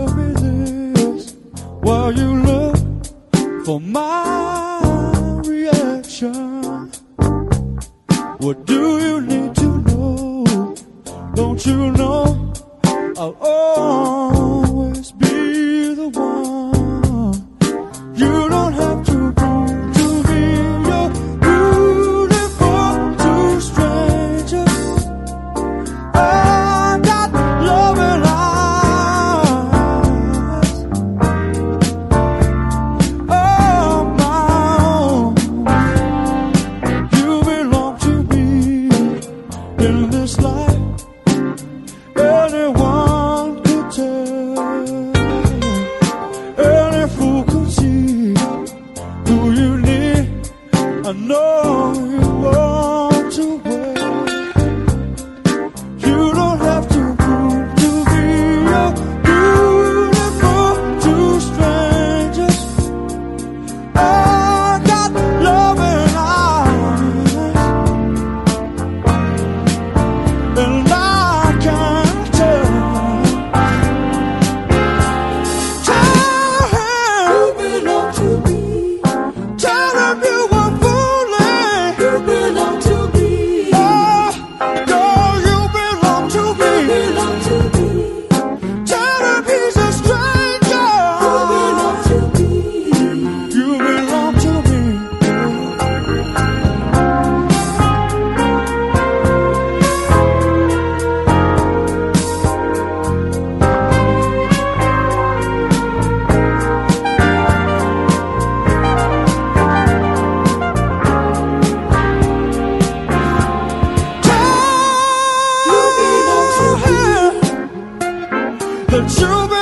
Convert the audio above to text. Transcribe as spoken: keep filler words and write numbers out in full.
tell me this while you look for my reaction. What do you need to know? Don't you know I'll always be the one? You don't have to prove to me you're beautiful to strangers. I got loving eyes of my own. You belong to me in this life. Anyone could tell, any fool could see who you need. I know you want to wait. You don't have to prove to me you're beautiful to strangers. I got loving eyes, and I can't tell. Tell him you belong to me. Tell him you were fooling. You belong to me. Oh, girl, you belong to me. You belong to me. Tell him he's a stranger. You belong to me. You belong to me. Tell him that you belong